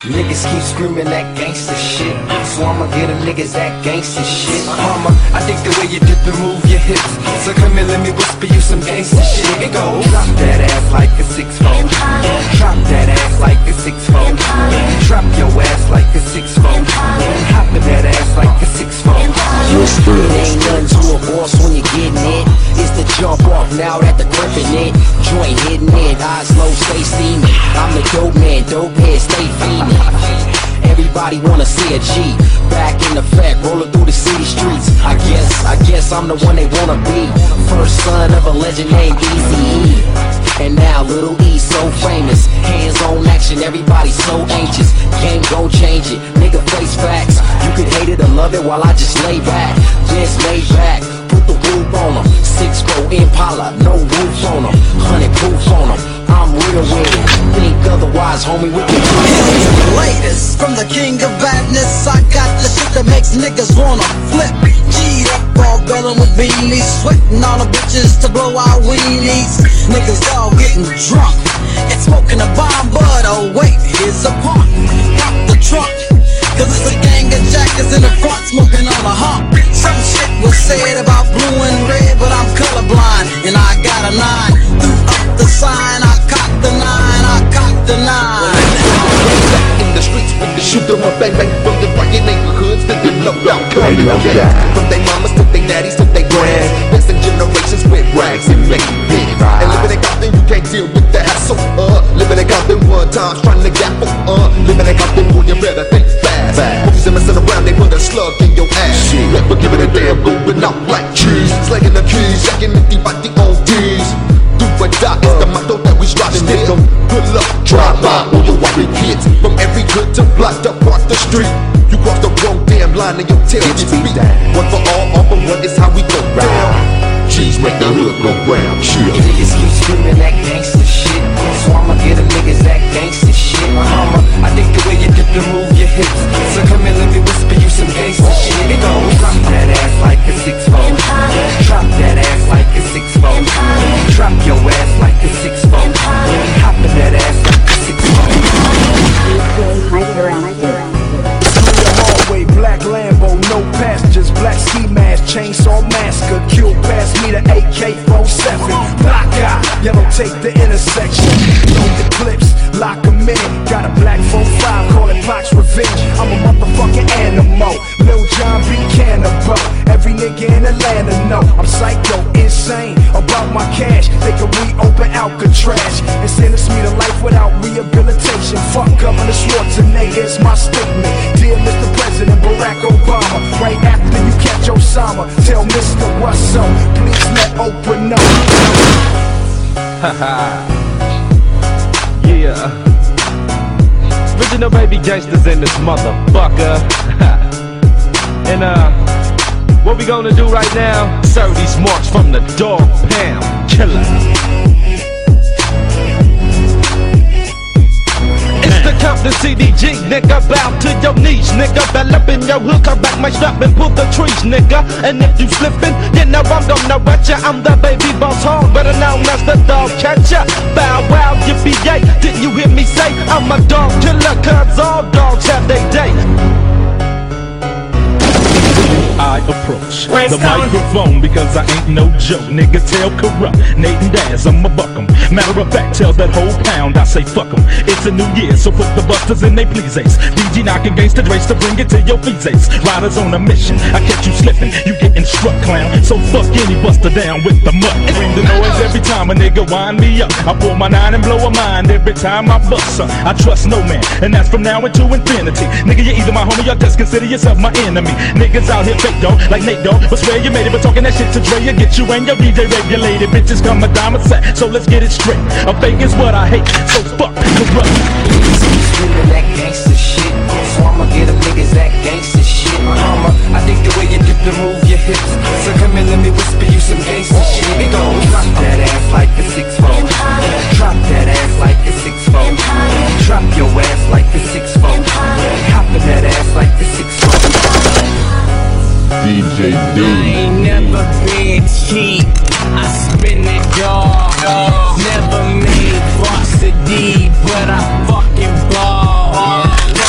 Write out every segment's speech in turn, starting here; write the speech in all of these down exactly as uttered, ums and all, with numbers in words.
Niggas keep screaming that gangsta shit, so I'ma get them niggas that gangsta shit. Mama, I think the way you dip and move your hips, so come here, let me whisper you some gangsta shit. It goes, drop that ass like a six fold, drop that ass like a six fold, drop your ass like a six fold, hop in that ass like a six fold. It ain't nothing to a boss when you're getting it. It's the jump off now that the gripping it, joint hitting it, eyes low, stay steaming. I'm the dope man, dope head, stay fiending. Everybody wanna see a G, back in effect, rolling through the city streets. I guess, I guess I'm the one they wanna be. First son of a legend named E Z E. And now Little E so famous, hands on action, everybody so anxious. Game gon' change it, nigga face facts. You could hate it or love it while I just lay back. Just lay back, put the roof on them. Six four Impala, no roof on them. Hundred proof on them, I'm real with it. Think otherwise, homie, we can do it. The latest from the king of badness, I got the shit that makes niggas wanna flip. G'd up, all bellin' with beanies, sweating all the bitches to blow our weenies. Niggas all getting drunk and smoking a bomb, but oh wait, here's a pump. Pop the trunk, cause it's a gang of jackers in the front smoking on a hump. Some shit was said about blue and red, but I'm colorblind and I got a nine. Threw up the sign, I cocked the nine, I cocked the nine. In the streets with the shoot 'em up, bang bang from the fucking neighborhoods to the low down coming up. From they mamas to they daddies to they grands, passing generations with rags and making big. And living in Compton, you can't deal with the hassle. Uh, living in Compton one time, trying to gaffle. Uh, living in Compton, boy, you better think fast. Homies are messing around, they put a slug in your ass. Never giving a damn, moving out like cheese, slanging the keys, jacking the deep out the O Ds. Do or die is the motto that we striving here. Good luck, drive by all your white kids. From every hood to blocked up across the street. You cross the wrong damn line and your tail gets beat. One for all, all for one is how we go down. G's make the hood go round. Niggas keep screaming that gangsta shit, so I'ma get them niggas that gangsta shit. Mama, I think the way you dip and move your hips, so come here, let me whisper you some gangsta shit. It goes, drop that ass like a six fold, drop that ass like a six fold, drop your ass like a six fold, hop in that ass like a six fold. Hallway, black Lambo, no passengers, black ski mask, chainsaw massacre, kill past me the A K forty-seven, black eye, yellow take the intersection, no the clips, lock 'em in, got a black four five, call it Pac's Revenge, I'm a motherfucking animal, Lil John B. Cannibal, every nigga in Atlanta know, I'm psycho, insane, about my cash, they can reopen Alcatraz, and sentence me to life without rehabilitation, fuck Governor Schwarzenegger, it's my statement, dear Mister President Barack Obama, right after you catch Osama, tell Mister Russell, please let Oprah know. Haha. Yeah. Original baby gangsters in this motherfucker. And uh, what we gonna do right now? Serve these marks from the Dog Pound Killer. The Compton C D G, nigga, bow to your knees, nigga. Bell up in your hood, come back my strap and pull the trees, nigga. And if you slippin', you know I'm gonna wet ya. I'm the baby boss hog, better known as the dog catcher. Bow wow, yippee-yay, didn't you hear me say I'm a dog killer, cause all dogs have they day. I approach the microphone because I ain't no joke. Nigga tell corrupt, Nate and Daz, I'ma buck 'em. Matter of fact, tell that whole pound I say fuck 'em. It's a new year, so put the busters in they please ace. D G knocking against the race to bring it to your feet ace. Riders on a mission, I catch you slipping, you getting struck, clown. So fuck any buster down with the mutt. Bring the noise every time a nigga wind me up. I pull my nine and blow a mind every time I bust her. I trust no man, and that's from now into infinity. Nigga, you're either my homie or just consider yourself my enemy. Niggas out here fake though, like Nate dog, but swear you made it. But talking that shit to Dre, you get you and your D J regulated. Bitches come a dime a set, so let's get it straight. A fake is what I hate, so fuck corrupt. Screaming that gangsta shit, so I'ma get them niggas that gangsta shit. Mama, I think the way you dip and move your hips, so come here, let me whisper you some gangsta shit. It goes, drop that ass like a six fold, drop that ass like a six fold, drop your ass like a six fold, hop in that ass like a six fold. D J D. I ain't never been cheap, I spin it dog. Never made varsity, but I fucking ball.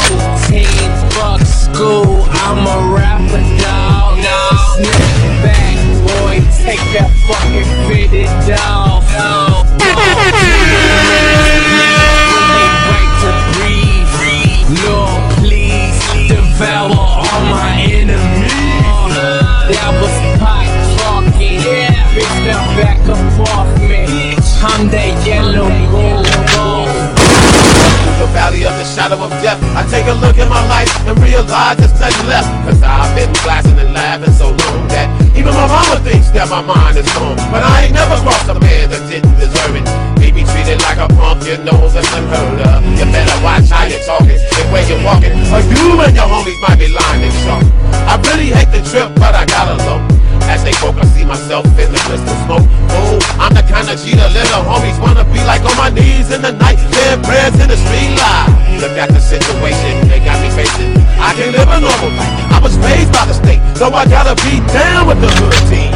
shadow of death. I take a look at my life and realize there's nothing left. Cause I've been blasting and laughing so long that even my mama thinks that my mind is gone. But I ain't never crossed a man that didn't deserve it. Me be treated like a punk, you know that's unheard of. You better watch how you're talking and where you're walking, or you and your homies might be lying and sharp. I really hate the trip, but I gotta low. As they broke, I see myself in the crystal smoke. Oh, I'm the kind of G the little homies wanna be like on my knees in the night, saying prayers in the street light. Look at the situation they got me facing. I can't live a normal life. I was raised by the state, so I gotta be down with the hood team.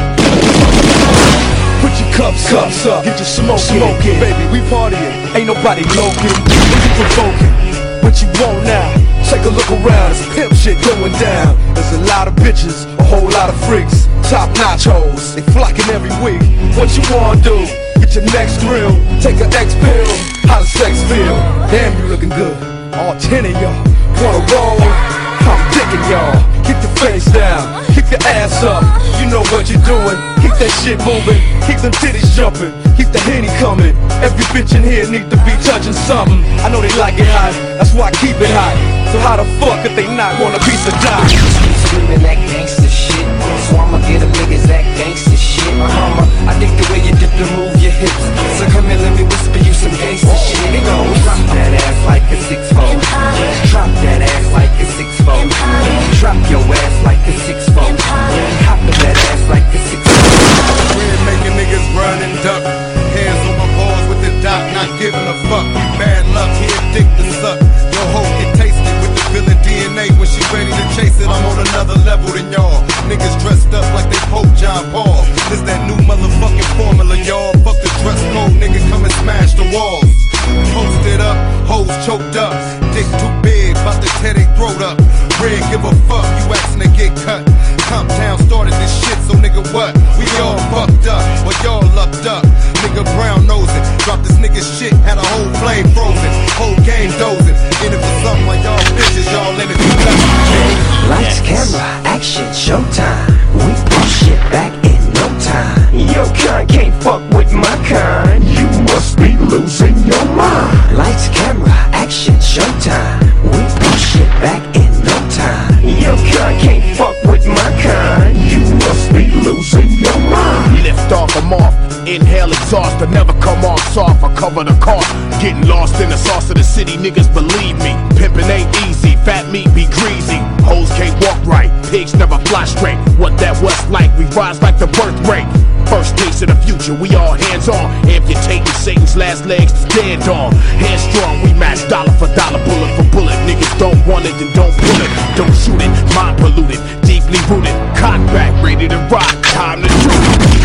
Put your cups, cups up, get your smoke smoking, baby, we partying. Ain't nobody loking, we provoking. What you want now? Take a look around, it's pimp shit going down. There's a lot of bitches, a whole lot of freaks, top notch hoes, they flocking every week. What you wanna do? Get your next thrill, take an X pill. How does sex feel? Damn, you looking good. All ten of y'all wanna roll? I'm digging y'all. Keep your face down, keep your ass up. You know what you're doing. Keep that shit moving, keep them titties jumping, keep the Henny coming. Every bitch in here need to be touching something. I know they like it hot, that's why I keep it hot. So how the fuck if they not want a piece of dime? Screaming that gangsta shit, so I'ma get a niggas that gangsta shit. Mama, I think the way you dip and move your hips. So come here, let me whisper you some gangsta shit. It goes, drop that ass like a six four. Drop that ass like a six four. Drop your ass like a six four. Hop in that ass like a six four. We're making niggas run and duck. Hands on my balls with the doc, not giving a fuck. Bad luck, here, dick to suck. Your hoe get tasted with the villain D N A. When she ready to chase it, I'm on another level than y'all. Niggas dressed up like they Pope John Paul. This that new motherfucking formula, y'all. Fuck the dress code, nigga, come and smash the walls. Posted up, hoes choked up. Dick too big, bout to tear they throat up. Red, give a fuck, you asking to get cut. Comptown started this shit, so nigga what? We all fucked up, or y'all lucked up. Nigga brown nosing, dropped this nigga shit, had a whole flame frozen. Whole game dozing, in it for something like y'all bitches, y'all in it for nothing. Lights, camera, action, showtime. We push shit back in no time. Your kind can't fuck with my kind. You must be losing your mind. Lights, camera, action, showtime. We push shit back in no time. Your kind can't fuck with my kind. You must be losing your mind. Lift off, I'm off. Inhale exhaust, but never come off soft. I cover the cost. Getting lost in the sauce of the city, niggas believe me. Pimpin' ain't easy, fat meat be greasy. Hoes can't walk right, pigs never fly straight. What that was like, we rise like the birth rate. First taste of the future, we all hands on. Amputating Satan's last legs to stand on. Hands strong, we match dollar for dollar, bullet for bullet. Niggas don't want it, then don't pull it. Don't shoot it, mind polluted, deeply rooted. Cock back, ready to rock, time to shoot.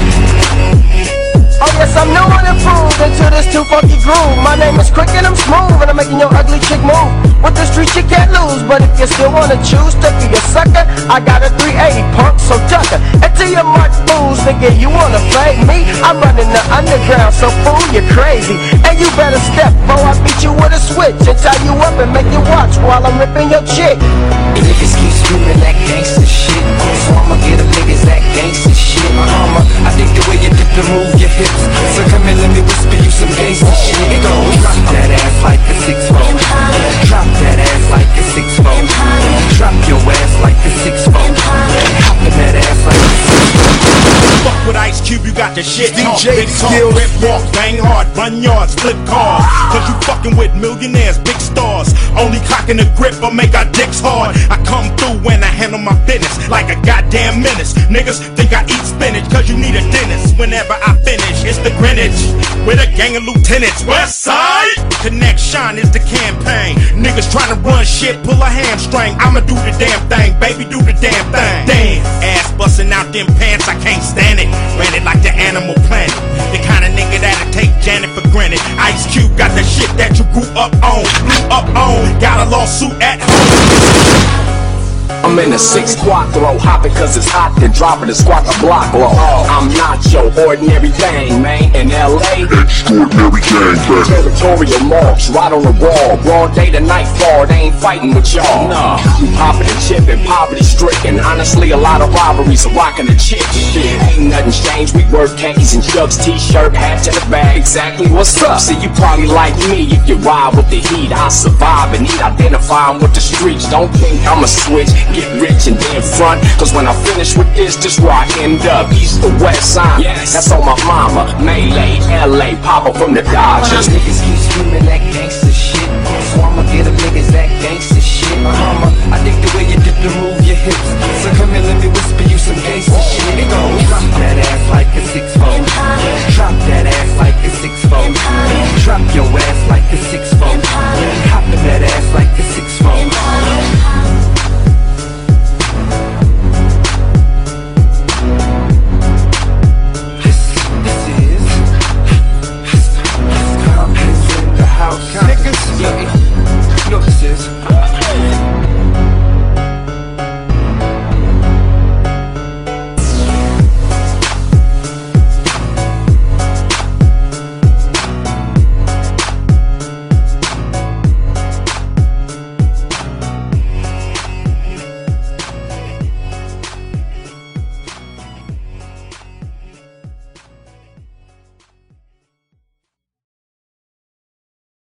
Oh yes, I'm new and improved into this too funky groove. My name is quick and I'm smooth, and I'm making your ugly chick move. With the streets you can't lose, but if you still wanna choose to be a sucker, I got a three eighty pump, so ducker. And to your mark fools, nigga, you wanna fade me? I'm running the underground, so fool, you're crazy. And you better step, or I beat you with a switch and tie you up and make you watch while I'm ripping your chick. Niggas keep screaming that gangsta shit, so I'ma get a niggas that gangsta shit. Mama, I think the way you dip and move your hips. So come here, let me whisper you some gangsta shit. It goes, drop that ass like a six four. Drop that ass like a six four. Drop your ass like a six four. Hop in that ass like a six four. Fuck with Ice Cube, you got the shit. D Talk, J big talk, skills. rip walk, bang hard, run yards, flip cars. Cause you fucking with millionaires, big stars. Only cocking the grip or make our dicks hard. I come through when I handle my business like a goddamn menace. Niggas think I eat spinach cause you need a dentist. Whenever I finish, it's the Greenwich with a gang of lieutenants. West Side Connection is the campaign. Niggas trying to run shit, pull a hamstring. I'ma do the damn thing, baby, do the damn thing. Damn, ass busting out them pants, I can't stand it. Ran it like the Animal Planet. The kind of nigga that'll take Janet for granted. Ice Cube got the shit that you grew up on, grew up on. Got a lawsuit at home. I'm in a six quattro, hopping cause it's hot, then dropping the squat the block low. I'm not your ordinary thing, man. In L A, extraordinary gangbang. Territorial marks right on the wall. Broad day to nightfall, they ain't fighting with y'all. Nah, we popping a chip and poverty stricken. Honestly, a lot of robberies are rocking the chick. Shit, ain't nothing changed. We work khakis and chucks, t-shirt, hat to the bag. Exactly what's up. See, you probably like me if you ride with the heat. I survive and eat, identifying with the streets. Don't think I'ma switch, get rich and then front. Cause when I finish with this, this where I end up. East to west side, yes, that's on my mama. Melee, L A, Papa from the Dodgers. Niggas keep screaming that gangsta shit, so I'ma get a niggas that gangsta